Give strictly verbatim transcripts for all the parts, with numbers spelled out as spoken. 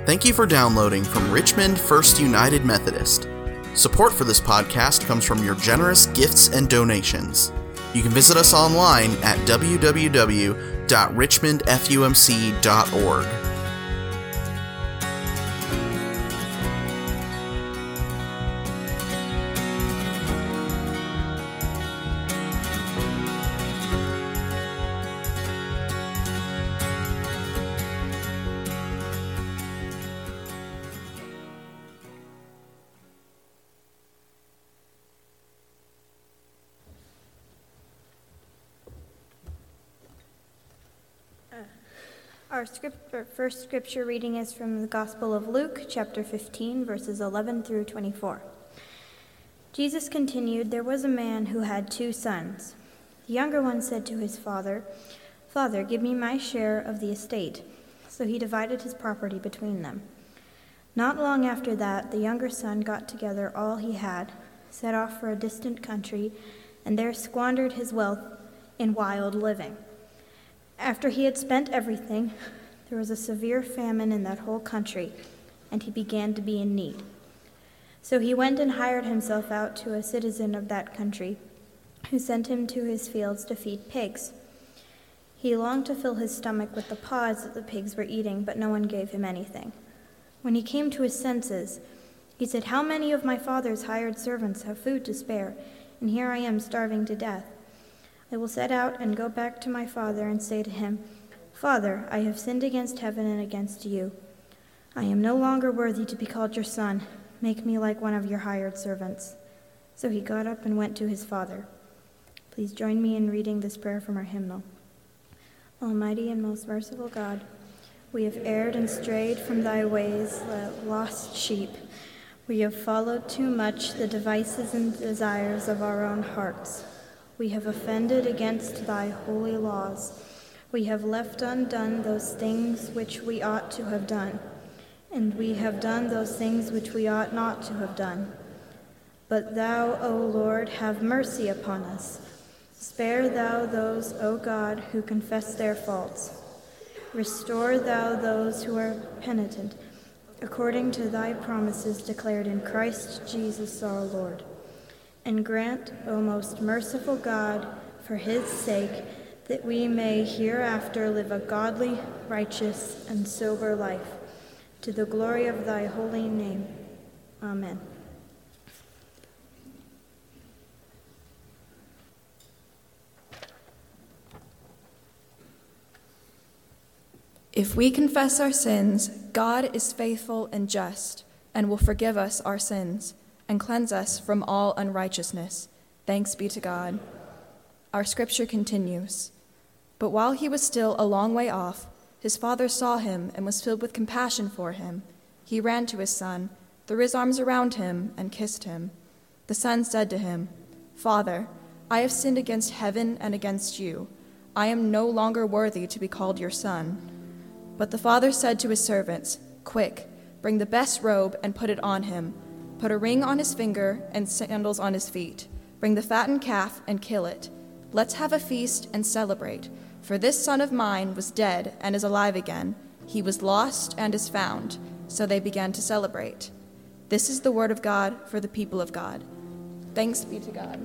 Thank you for downloading from Richmond First United Methodist. Support for this podcast comes from your generous gifts and donations. You can visit us online at w w w dot richmond f u m c dot org. Our, script, our first scripture reading is from the Gospel of Luke, chapter fifteen, verses eleven through twenty-four. Jesus continued, "There was a man who had two sons. The younger one said to his father, 'Father, give me my share of the estate.' So he divided his property between them. Not long after that, the younger son got together all he had, set off for a distant country, and there squandered his wealth in wild living. After he had spent everything, there was a severe famine in that whole country, and he began to be in need. So he went and hired himself out to a citizen of that country, who sent him to his fields to feed pigs. He longed to fill his stomach with the pods that the pigs were eating, but no one gave him anything. When he came to his senses, he said, 'How many of my father's hired servants have food to spare, and here I am starving to death? I will set out and go back to my father and say to him, Father, I have sinned against heaven and against you. I am no longer worthy to be called your son. Make me like one of your hired servants.' So he got up and went to his father." Please join me in reading this prayer from our hymnal. Almighty and most merciful God, we have erred and strayed from thy ways like lost sheep. We have followed too much the devices and desires of our own hearts. We have offended against thy holy laws. We have left undone those things which we ought to have done, and we have done those things which we ought not to have done. But thou, O Lord, have mercy upon us. Spare thou those, O God, who confess their faults. Restore thou those who are penitent, according to thy promises declared in Christ Jesus our Lord. And grant, O most merciful God, for his sake, that we may hereafter live a godly, righteous, and sober life, to the glory of thy holy name. Amen. If we confess our sins, God is faithful and just, and will forgive us our sins, and cleanse us from all unrighteousness. Thanks be to God. Our scripture continues. But while he was still a long way off, his father saw him and was filled with compassion for him. He ran to his son, threw his arms around him, and kissed him. The son said to him, "Father, I have sinned against heaven and against you. I am no longer worthy to be called your son." But the father said to his servants, "Quick, bring the best robe and put it on him. Put a ring on his finger and sandals on his feet. Bring the fattened calf and kill it. Let's have a feast and celebrate. For this son of mine was dead and is alive again. He was lost and is found." So they began to celebrate. This is the word of God for the people of God. Thanks be to God.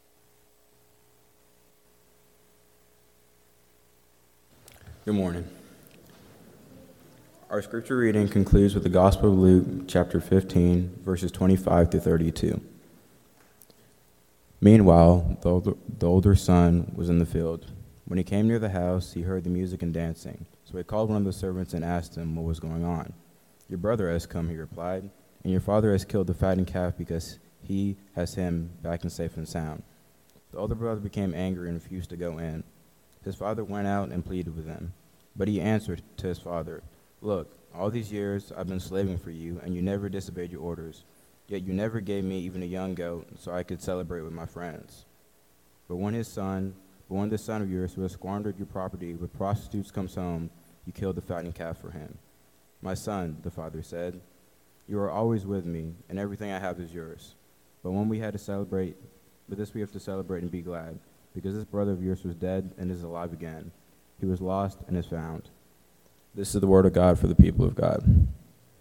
Good morning. Our scripture reading concludes with the Gospel of Luke, chapter fifteen, verses twenty-five to thirty-two. Meanwhile, the older, the older son was in the field. When he came near the house, he heard the music and dancing. So he called one of the servants and asked him what was going on. "Your brother has come," he replied, "and your father has killed the fattened calf because he has him back and safe and sound." The older brother became angry and refused to go in. His father went out and pleaded with him. But he answered to his father, "Look, all these years I've been slaving for you, and you never disobeyed your orders. Yet you never gave me even a young goat so I could celebrate with my friends. But when his son, but when this son of yours who has squandered your property with prostitutes comes home, you killed the fattened calf for him." "My son," the father said, "you are always with me, and everything I have is yours. But when we had to celebrate, but this we have to celebrate and be glad, because this brother of yours was dead and is alive again. He was lost and is found." This is the word of God for the people of God.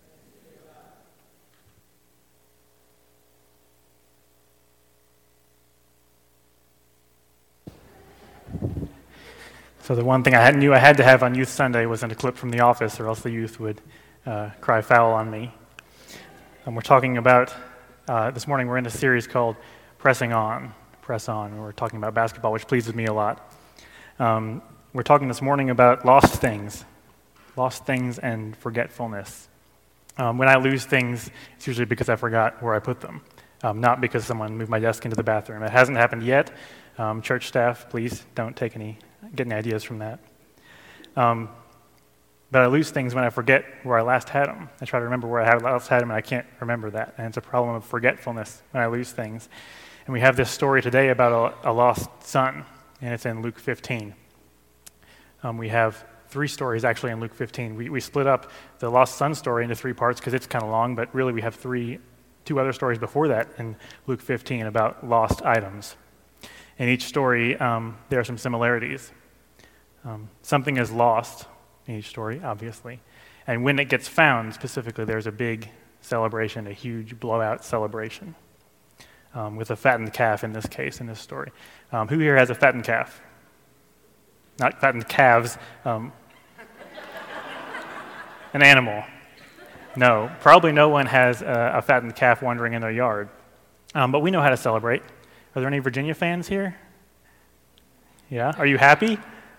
So the one thing I had, knew I had to have on Youth Sunday wasn't a clip from The Office, or else the youth would uh, cry foul on me. And we're talking about, uh, this morning we're in a series called Pressing On, Press On. We're talking about basketball, which pleases me a lot. Um, we're talking this morning about lost things, lost things and forgetfulness. Um, when I lose things, it's usually because I forgot where I put them, um, not because someone moved my desk into the bathroom. It hasn't happened yet. Um, church staff, please don't take any, get any ideas from that. Um, but I lose things when I forget where I last had them. I try to remember where I last had them, and I can't remember that. And it's a problem of forgetfulness when I lose things. And we have this story today about a, a lost son, and it's in Luke fifteen. Um, we have three stories actually in Luke fifteen. We, we split up the lost son story into three parts because it's kind of long, but really we have three, two other stories before that in Luke fifteen about lost items. In each story, um, there are some similarities. Um, something is lost in each story, obviously. And when it gets found, specifically, there's a big celebration, a huge blowout celebration, um, with a fattened calf in this case, in this story. Um, who here has a fattened calf? Not fattened calves. Um, an animal. No, probably no one has a, a fattened calf wandering in their yard. Um, but we know how to celebrate. Are there any Virginia fans here? Yeah? Are you happy?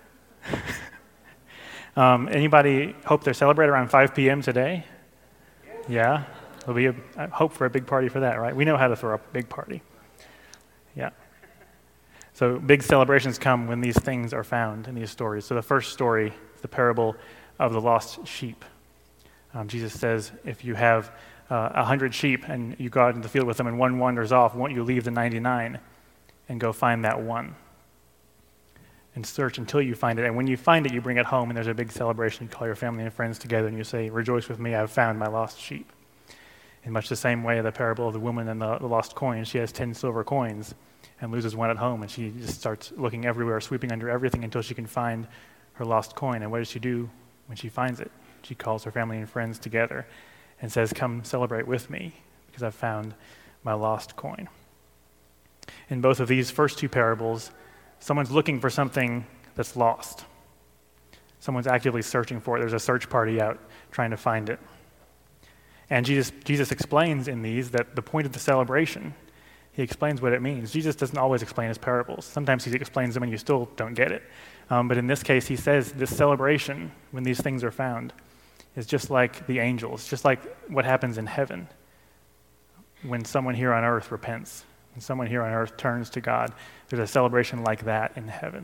um, anybody hope they're celebrating around five p.m. today? Yeah? There'll be a I hope for a big party for that, right? We know how to throw up a big party. Yeah. So big celebrations come when these things are found in these stories. So the first story is the parable of the lost sheep. Um, Jesus says, if you have uh, a hundred sheep and you go out in the field with them and one wanders off, won't you leave the ninety-nine and go find that one? And search until you find it. And when you find it, you bring it home, and there's a big celebration. You call your family and friends together, and you say, rejoice with me, I've found my lost sheep. In much the same way, the parable of the woman and the, the lost coin, she has ten silver coins and loses one at home, and she just starts looking everywhere, sweeping under everything until she can find her lost coin. And what does she do when she finds it? She calls her family and friends together and says, come celebrate with me because I've found my lost coin. In both of these first two parables, someone's looking for something that's lost. Someone's actively searching for it. There's a search party out trying to find it. And Jesus, Jesus explains in these that the point of the celebration, he explains what it means. Jesus doesn't always explain his parables. Sometimes he explains them and you still don't get it. Um, but in this case, he says this celebration, when these things are found, is just like the angels, just like what happens in heaven when someone here on earth repents, when someone here on earth turns to God. There's a celebration like that in heaven.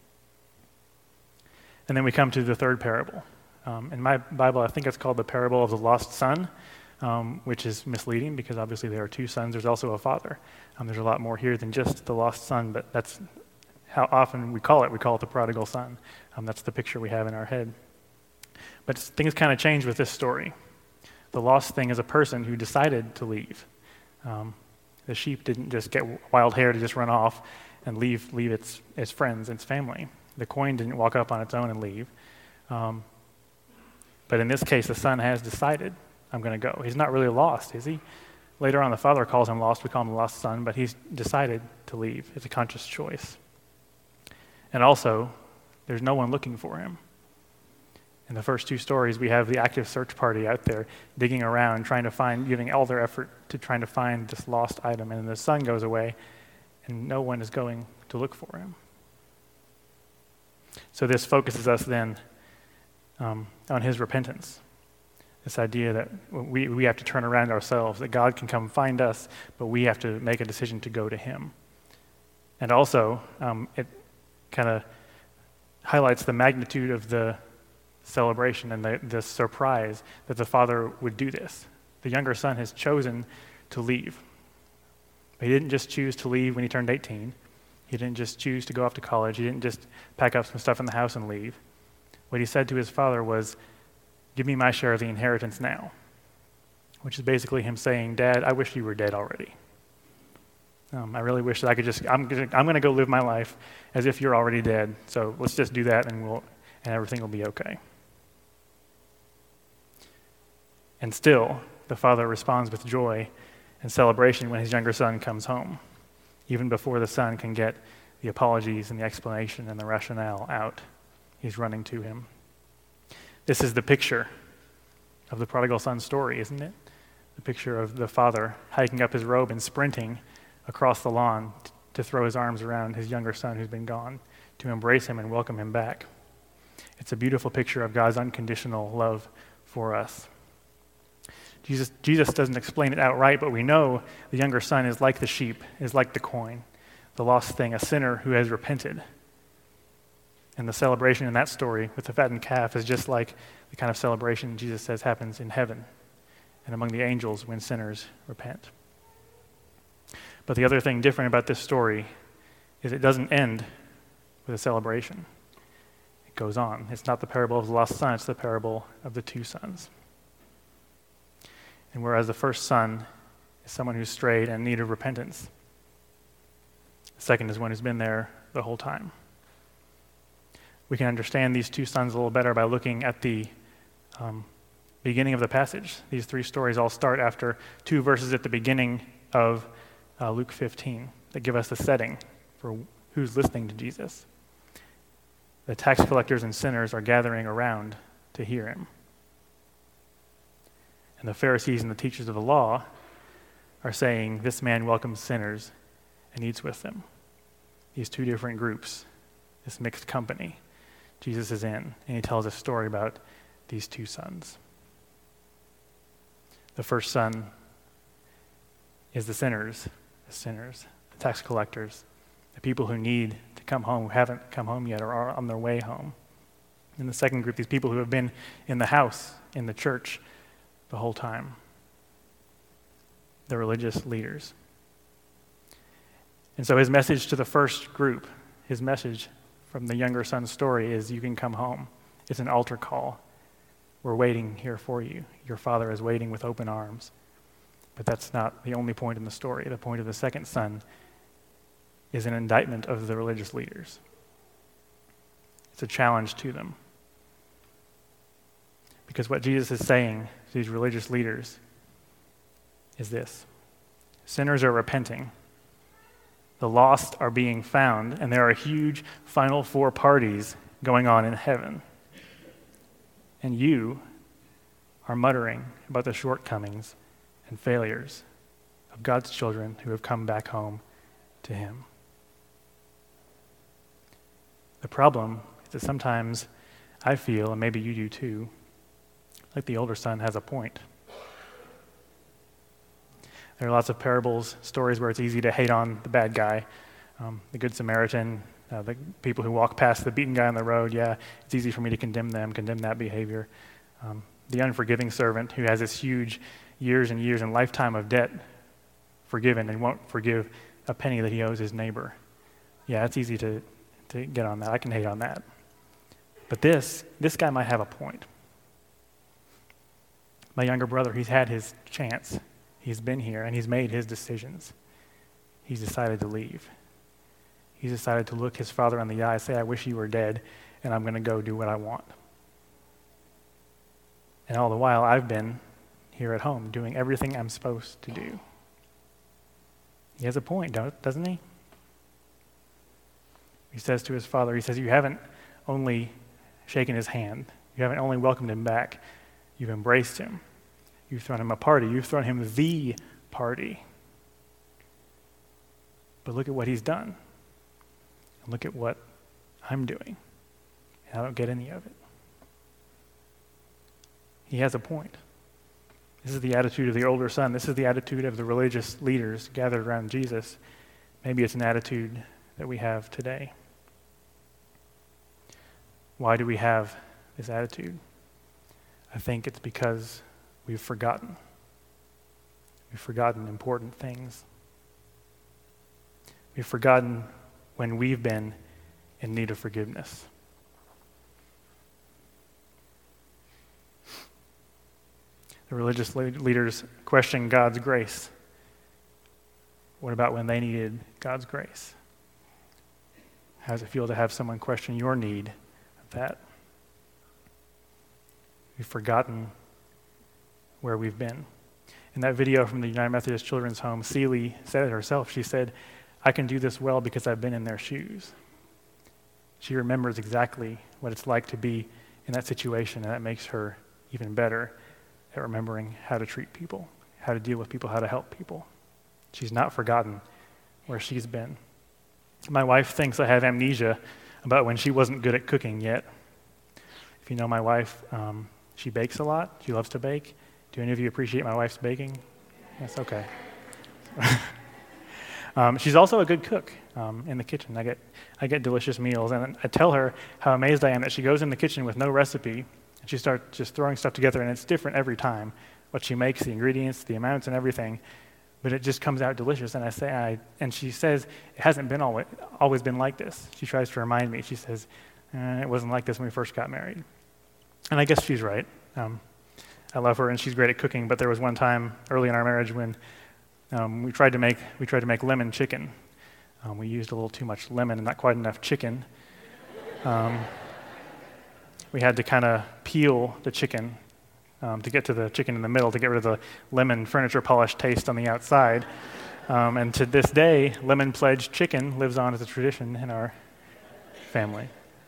And then we come to the third parable. Um, in my Bible, I think it's called the parable of the lost son, um, which is misleading because obviously there are two sons. There's also a father. Um, there's a lot more here than just the lost son, but that's how often we call it. We call it the prodigal son. Um, that's the picture we have in our head. But things kind of change with this story. The lost thing is a person who decided to leave. Um, the sheep didn't just get wild hair to just run off and leave leave its its friends, its family. The coin didn't walk up on its own and leave. Um, but in this case, the son has decided, I'm going to go. He's not really lost, is he? Later on, the father calls him lost. We call him the lost son, but he's decided to leave. It's a conscious choice. And also, there's no one looking for him. In the first two stories, we have the active search party out there digging around, trying to find, giving all their effort to trying to find this lost item. And then the son goes away, and no one is going to look for him. So this focuses us then um, on his repentance. This idea that we, we have to turn around ourselves, that God can come find us, but we have to make a decision to go to him. And also, um, it kind of highlights the magnitude of the celebration and the, the surprise that the father would do this. The younger son has chosen to leave. But he didn't just choose to leave when he turned eighteen. He didn't just choose to go off to college. He didn't just pack up some stuff in the house and leave. What he said to his father was, give me my share of the inheritance now, which is basically him saying, Dad, I wish you were dead already. Um, I really wish that I could just, I'm gonna, I'm going to go live my life as if you're already dead. So let's just do that and we'll, and everything will be okay. And still, the father responds with joy and celebration when his younger son comes home, even before the son can get the apologies and the explanation and the rationale out. he's running to him. This is the picture of the prodigal son story, isn't it? The picture of the father hiking up his robe and sprinting across the lawn t- to throw his arms around his younger son who's been gone, to embrace him and welcome him back. It's a beautiful picture of God's unconditional love for us. Jesus, Jesus doesn't explain it outright, but we know the younger son is like the sheep, is like the coin, the lost thing, a sinner who has repented. And the celebration in that story with the fattened calf is just like the kind of celebration Jesus says happens in heaven and among the angels when sinners repent. But the other thing different about this story is it doesn't end with a celebration. It goes on. It's not the parable of the lost son, it's the parable of the two sons. And whereas the first son is someone who's strayed and in need of repentance, the second is one who's been there the whole time. We can understand these two sons a little better by looking at the um, beginning of the passage. These three stories all start after two verses at the beginning of uh, Luke fifteen that give us the setting for who's listening to Jesus. The tax collectors and sinners are gathering around to hear him. And the Pharisees and the teachers of the law are saying, this man welcomes sinners and eats with them. These two different groups, this mixed company, Jesus is in, and he tells a story about these two sons. The first son is the sinners, the sinners, the tax collectors, the people who need to come home, who haven't come home yet or are on their way home. And the second group, these people who have been in the house, in the church, the whole time. The religious leaders. And so his message to the first group, his message from the younger son's story is, you can come home. It's an altar call. We're waiting here for you. Your father is waiting with open arms. But that's not the only point in the story. The point of the second son is an indictment of the religious leaders. It's a challenge to them. Because what Jesus is saying to these religious leaders is this: sinners are repenting. The lost are being found, and there are huge final four parties going on in heaven. And you are muttering about the shortcomings and failures of God's children who have come back home to him. The problem is that sometimes I feel, and maybe you do too, like the older son has a point. There are lots of parables, stories where it's easy to hate on the bad guy, um, the Good Samaritan, uh, the people who walk past the beaten guy on the road. Yeah, it's easy for me to condemn them, condemn that behavior. Um, the unforgiving servant who has this huge years and years and lifetime of debt forgiven and won't forgive a penny that he owes his neighbor. Yeah, it's easy to, to get on that. I can hate on that. But this, this guy might have a point. My younger brother, he's had his chance. He's been here, and he's made his decisions. He's decided to leave. He's decided to look his father in the eye, say, I wish you were dead, and I'm going to go do what I want. And all the while, I've been here at home doing everything I'm supposed to do. He has a point, doesn't he? He says to his father, he says, you haven't only shaken his hand. You haven't only welcomed him back. You've embraced him. You've thrown him a party. You've thrown him the party. But look at what he's done. And look at what I'm doing. And I don't get any of it. He has a point. This is the attitude of the older son. This is the attitude of the religious leaders gathered around Jesus. Maybe it's an attitude that we have today. Why do we have this attitude? I think it's because we've forgotten. We've forgotten important things. We've forgotten when we've been in need of forgiveness. The religious leaders questioned God's grace. What about when they needed God's grace? How does it feel to have someone question your need of that? We've forgotten where we've been. In that video from the United Methodist Children's Home, Celie said it herself. She said, I can do this well because I've been in their shoes. She remembers exactly what it's like to be in that situation, and that makes her even better at remembering how to treat people, how to deal with people, how to help people. She's not forgotten where she's been. My wife thinks I have amnesia about when she wasn't good at cooking yet. If you know my wife, um, she bakes a lot. She loves to bake. Do any of you appreciate my wife's baking? Yes, okay. um, she's also a good cook um, in the kitchen. I get I get delicious meals, and I tell her how amazed I am that she goes in the kitchen with no recipe, and she starts just throwing stuff together, and it's different every time, what she makes, the ingredients, the amounts, and everything, but it just comes out delicious. And I say, I, and she says, it hasn't been always, always been like this. She tries to remind me. She says, eh, it wasn't like this when we first got married. And I guess she's right. Um, I love her, and she's great at cooking, but there was one time early in our marriage when um, we tried to make we tried to make lemon chicken. Um, we used a little too much lemon and not quite enough chicken. Um, we had to kind of peel the chicken um, to get to the chicken in the middle to get rid of the lemon furniture polish taste on the outside. Um, and to this day, lemon pledged chicken lives on as a tradition in our family.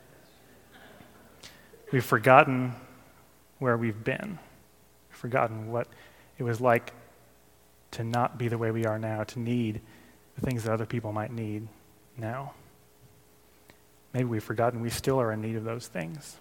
We've forgotten where we've been, forgotten what it was like to not be the way we are now, to need the things that other people might need now. Maybe we've forgotten we still are in need of those things.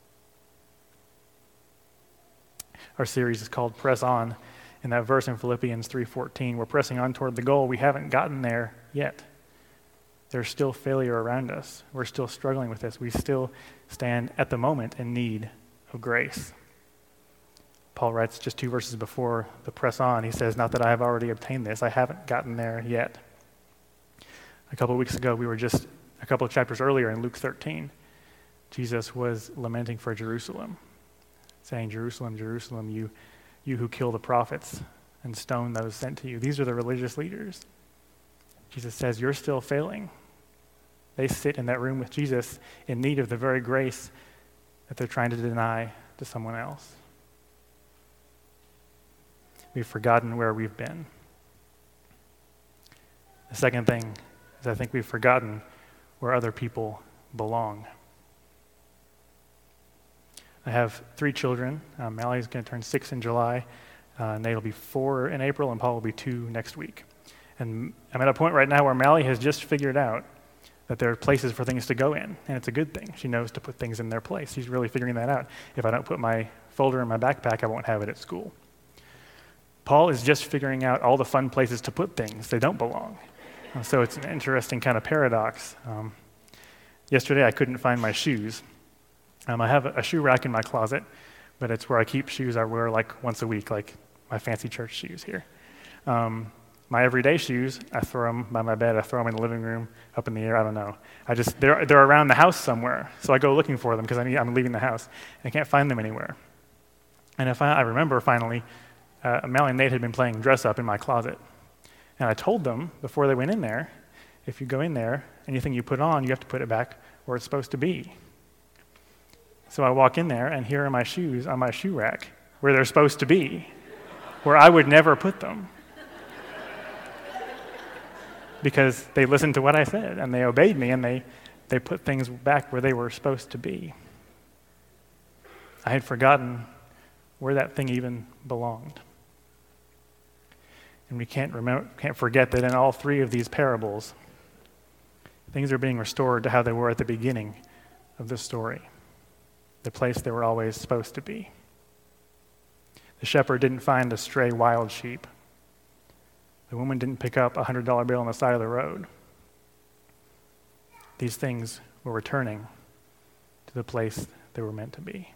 Our series is called Press On. In that verse in Philippians three fourteen, we're pressing on toward the goal. We haven't gotten there yet. There's still failure around us. We're still struggling with this. We still stand at the moment in need of grace. Paul writes just two verses before the press on. He says, not that I have already obtained this. I haven't gotten there yet. A couple of weeks ago, we were just a couple of chapters earlier in Luke thirteen. Jesus was lamenting for Jerusalem, saying, Jerusalem, Jerusalem, you, you who kill the prophets and stone those sent to you. These are the religious leaders. Jesus says, you're still failing. They sit in that room with Jesus in need of the very grace that they're trying to deny to someone else. We've forgotten where we've been. The second thing is I think we've forgotten where other people belong. I have three children. Um, Mally's going to turn six in July. Uh, Nate will be four in April, and Paul will be two next week. And I'm at a point right now where Mally has just figured out that there are places for things to go in, and it's a good thing. She knows to put things in their place. She's really figuring that out. If I don't put my folder in my backpack, I won't have it at school. Paul is just figuring out all the fun places to put things. They don't belong. Uh, so it's an interesting kind of paradox. Um, yesterday, I couldn't find my shoes. Um, I have a, a shoe rack in my closet, but it's where I keep shoes I wear like once a week, like my fancy church shoes here. Um, My everyday shoes, I throw them by my bed. I throw them in the living room, up in the air. I don't know. I just they're they're around the house somewhere, so I go looking for them because I need, I'm leaving the house. I can't find them anywhere. And if I, I remember finally, uh, Mally and Nate had been playing dress up in my closet, and I told them before they went in there, if you go in there, anything you put on, you have to put it back where it's supposed to be. So I walk in there, and here are my shoes on my shoe rack where they're supposed to be, where I would never put them. Because they listened to what I said, and they obeyed me, and they, they put things back where they were supposed to be. I had forgotten where that thing even belonged. And we can't remember, can't forget that in all three of these parables, things are being restored to how they were at the beginning of the story, the place they were always supposed to be. The shepherd didn't find a stray wild sheep. The woman didn't pick up a one hundred dollar bill on the side of the road. These things were returning to the place they were meant to be.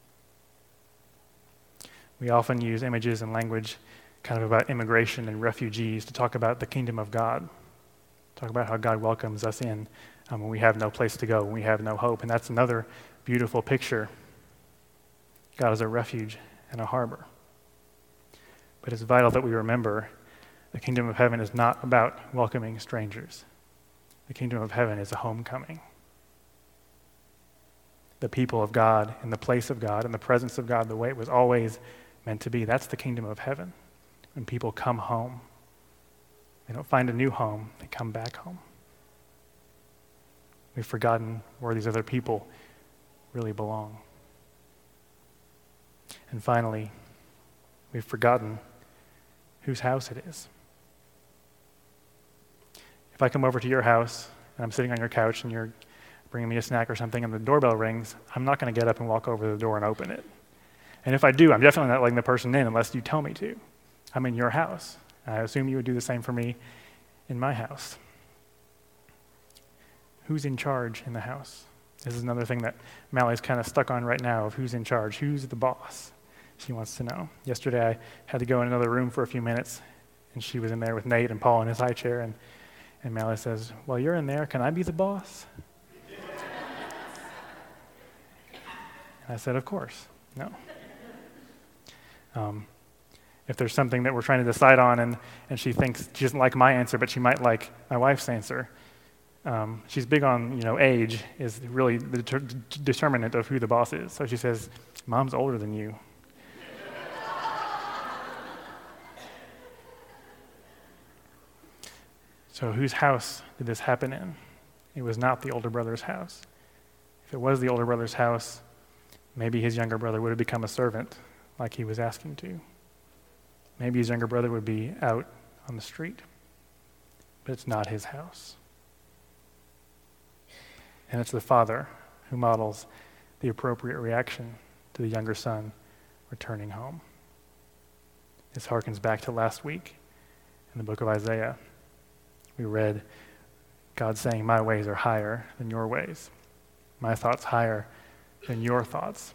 We often use images and language kind of about immigration and refugees to talk about the kingdom of God, talk about how God welcomes us in um, when we have no place to go, when we have no hope. And that's another beautiful picture. God is a refuge and a harbor. But it's vital that we remember the kingdom of heaven is not about welcoming strangers. The kingdom of heaven is a homecoming. The people of God, in the place of God, in the presence of God, the way it was always meant to be. That's the kingdom of heaven. When people come home, they don't find a new home, they come back home. We've forgotten where these other people really belong. And finally, we've forgotten whose house it is. If I come over to your house and I'm sitting on your couch and you're bringing me a snack or something and the doorbell rings, I'm not going to get up and walk over to the door and open it. And if I do, I'm definitely not letting the person in unless you tell me to. I'm in your house. I assume you would do the same for me in my house. Who's in charge in the house? This is another thing that Mally's kind of stuck on right now, of who's in charge, who's the boss. She wants to know. Yesterday I had to go in another room for a few minutes, and she was in there with Nate and Paul in his high chair, and, and Mally says, "Well, you're in there, can I be the boss?" And I said, "Of course, no." Um, if there's something that we're trying to decide on and, and she thinks she doesn't like my answer, but she might like my wife's answer, um, she's big on, you know, age is really the deter- determinant of who the boss is. So she says, "Mom's older than you." So whose house did this happen in? It was not the older brother's house. If it was the older brother's house, maybe his younger brother would have become a servant like he was asking to. Maybe his younger brother would be out on the street, but it's not his house. And it's the father who models the appropriate reaction to the younger son returning home. This harkens back to last week in the book of Isaiah. We read God saying, "My ways are higher than your ways. My thoughts higher than your thoughts."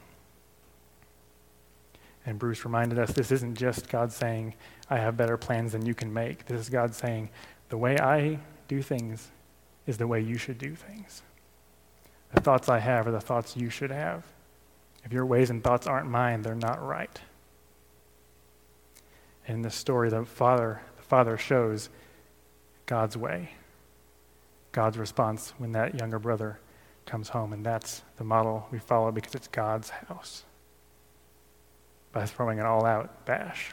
And Bruce reminded us this isn't just God saying, "I have better plans than you can make." This is God saying, the way I do things is the way you should do things. The thoughts I have are the thoughts you should have. If your ways and thoughts aren't mine, they're not right. And in this story, the father, the father shows God's way, God's response when that younger brother comes home. And that's the model we follow because it's God's house, by throwing an all-out bash.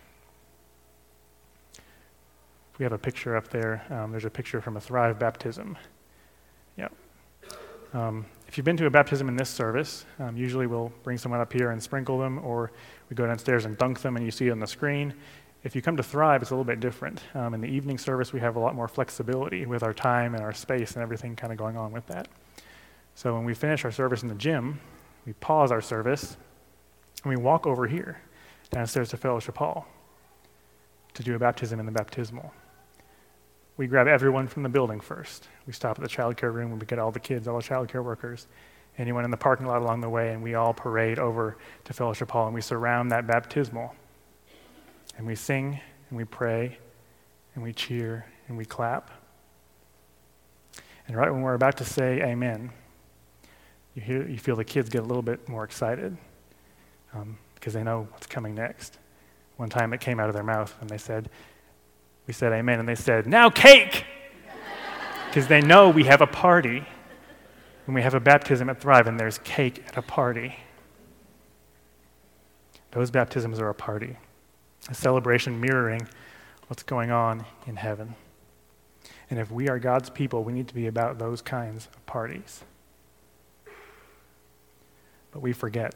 We have a picture up there. Um, there's a picture from a Thrive baptism. Yeah. Um, if you've been to a baptism in this service, um, usually we'll bring someone up here and sprinkle them, or we go downstairs and dunk them, and you see it on the screen. If you come to Thrive, it's a little bit different. Um, in the evening service, we have a lot more flexibility with our time and our space and everything kind of going on with that. So when we finish our service in the gym, we pause our service, and we walk over here downstairs to Fellowship Hall to do a baptism in the baptismal. We grab everyone from the building first. We stop at the child care room and we get all the kids, all the child care workers, anyone in the parking lot along the way, and we all parade over to Fellowship Hall and we surround that baptismal. And we sing and we pray and we cheer and we clap. And right when we're about to say amen, you hear, you feel the kids get a little bit more excited. Um, because they know what's coming next. One time it came out of their mouth and they said, we said amen, and they said, "Now cake!" Because they know we have a party. When we have a baptism at Thrive and there's cake at a party. Those baptisms are a party, a celebration mirroring what's going on in heaven. And if we are God's people, we need to be about those kinds of parties. But we forget.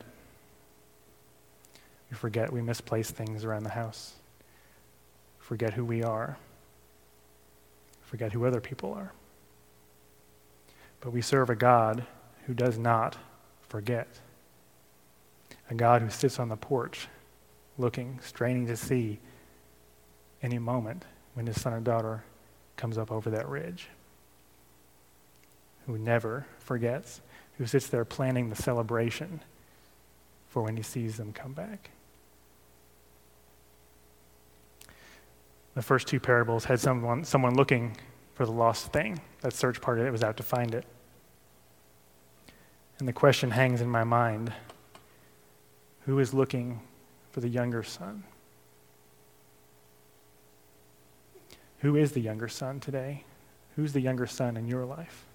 We forget, we misplace things around the house. Forget who we are. Forget who other people are. But we serve a God who does not forget. A God who sits on the porch, looking, straining to see any moment when his son or daughter comes up over that ridge. Who never forgets, who sits there planning the celebration for when he sees them come back. The first two parables had someone someone looking for the lost thing, that search party that was out to find it. And the question hangs in my mind, who is looking for the younger son? Who is the younger son today? Who's the younger son in your life?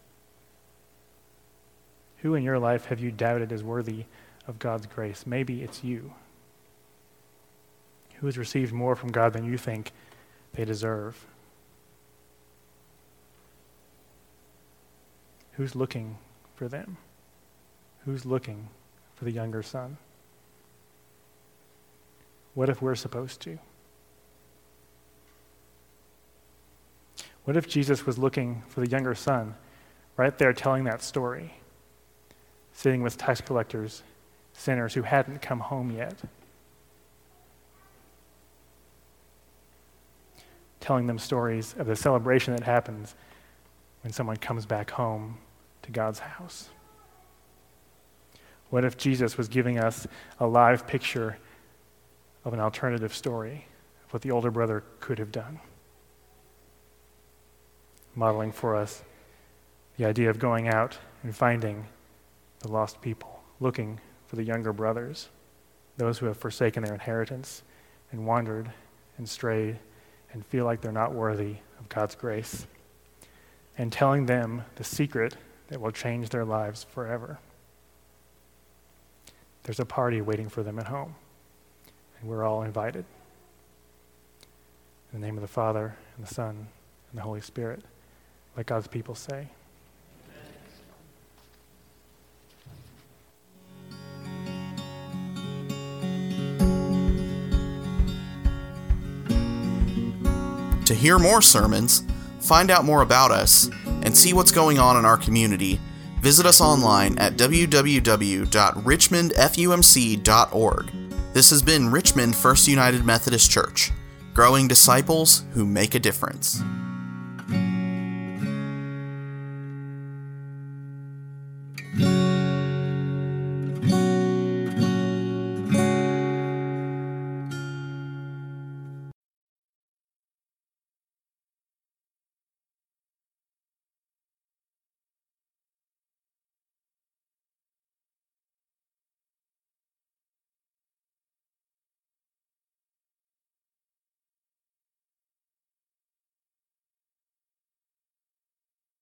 Who in your life have you doubted is worthy of God's grace? Maybe it's you. Who has received more from God than you think they deserve? Who's looking for them? Who's looking for the younger son? What if we're supposed to? What if Jesus was looking for the younger son right there telling that story, sitting with tax collectors, sinners who hadn't come home yet, telling them stories of the celebration that happens when someone comes back home to God's house? What if Jesus was giving us a live picture of an alternative story of what the older brother could have done? Modeling for us the idea of going out and finding the lost people, looking for the younger brothers, those who have forsaken their inheritance and wandered and strayed and feel like they're not worthy of God's grace, and telling them the secret that will change their lives forever. There's a party waiting for them at home, and we're all invited. In the name of the Father, and the Son, and the Holy Spirit, let God's people say, To hear more sermons, find out more about us, and see what's going on in our community, visit us online at w w w dot richmond f u m c dot org. This has been Richmond First United Methodist Church, growing disciples who make a difference.